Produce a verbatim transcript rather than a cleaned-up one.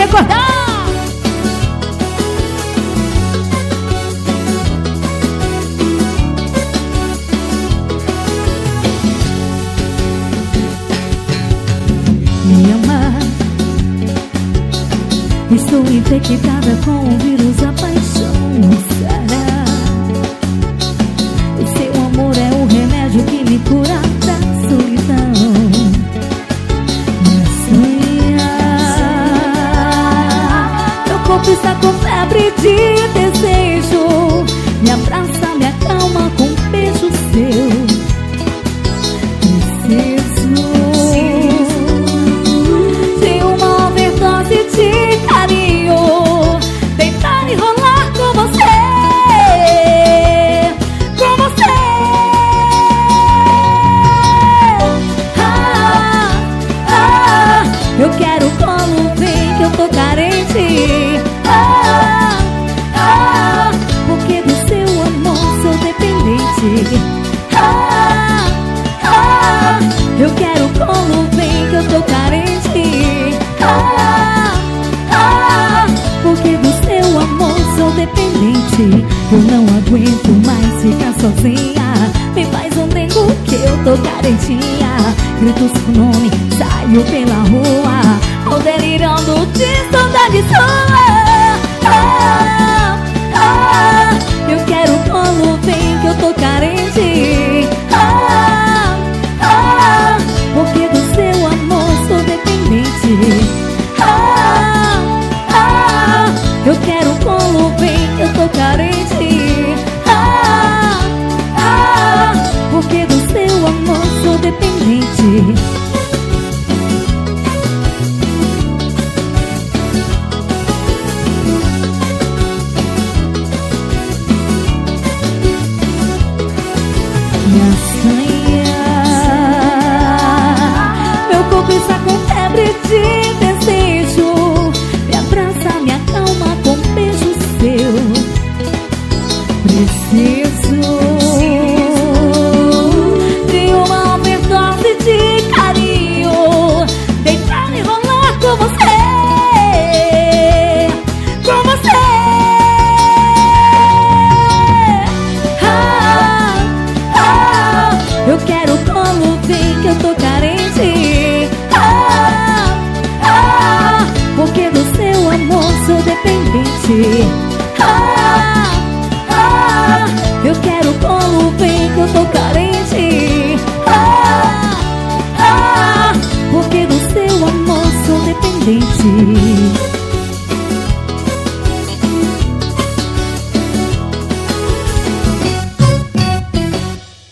recordar. Me amar, estou infectada com o vírus da paixão. Será? O seu amor é o remédio que me cura da solidão. Meu corpo está com febre de desejo. Me abraça, me acalma com um beijo seu. Eu quero colo, vem que eu tô carente. Ah, ah, porque do seu amor sou dependente. Ah, ah, eu quero colo, vem que eu tô carente. Ah, ah, porque do seu amor sou dependente. Eu não aguento mais ficar sozinha. Me faz um dengo que eu tô carentinha. Grito seu nome, saio pela rua, tô delirando de saudade sua. Ah, ah, eu quero colo, vem que eu tô carente. Ah, ah, porque do seu amor sou dependente. Ah, ah, eu quero colo, vem que eu tô carente. Ah, ah, porque do seu amor sou dependente. Me assanha, meu corpo está com febre de desejo. Me abraça, me acalma com um beijo seu. Preciso de uma overdose de carinho. Deitar e rolar com você, com você. Ah, ah, eu quero colo, vem que eu tô carente. Ah, ah, porque do seu amor sou dependente.